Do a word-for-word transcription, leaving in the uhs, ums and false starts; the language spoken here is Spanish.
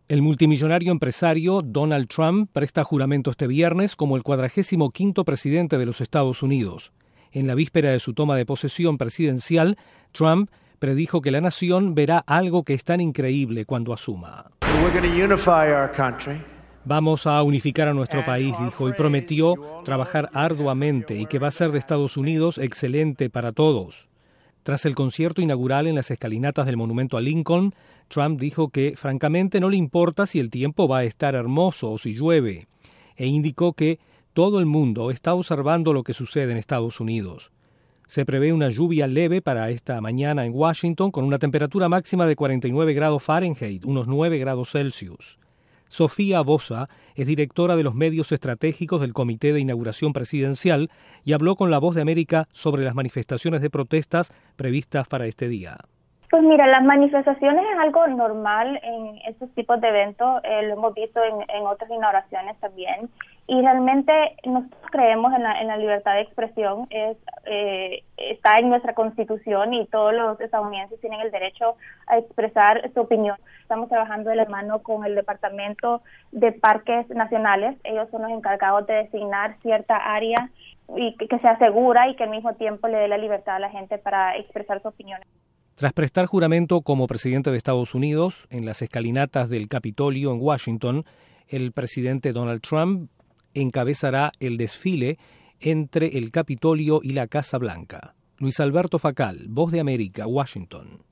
El multimillonario empresario Donald Trump presta juramento este viernes como el cuadragésimo quinto presidente de los Estados Unidos. En la víspera de su toma de posesión presidencial, Trump predijo que la nación verá algo que es tan increíble cuando asuma. Vamos a unificar a nuestro país, dijo, y prometió trabajar arduamente y que va a ser de Estados Unidos excelente para todos. Tras el concierto inaugural en las escalinatas del monumento a Lincoln, Trump dijo que, francamente, no le importa si el tiempo va a estar hermoso o si llueve, e indicó que todo el mundo está observando lo que sucede en Estados Unidos. Se prevé una lluvia leve para esta mañana en Washington, con una temperatura máxima de cuarenta y nueve grados Fahrenheit, unos nueve grados Celsius. Sofía Bosa es directora de los medios estratégicos del Comité de Inauguración Presidencial y habló con La Voz de América sobre las manifestaciones de protestas previstas para este día. Pues mira, las manifestaciones es algo normal en estos tipos de eventos, eh, lo hemos visto en, en otras inauguraciones también, y realmente nosotros creemos en la, en la libertad de expresión, es eh, está en nuestra Constitución y todos los estadounidenses tienen el derecho a expresar su opinión. Estamos trabajando de la mano con el Departamento de Parques Nacionales, ellos son los encargados de designar cierta área y que, que sea segura y que al mismo tiempo le dé la libertad a la gente para expresar su opinión. Tras prestar juramento como presidente de Estados Unidos en las escalinatas del Capitolio en Washington, el presidente Donald Trump encabezará el desfile entre el Capitolio y la Casa Blanca. Luis Alberto Facal, Voz de América, Washington.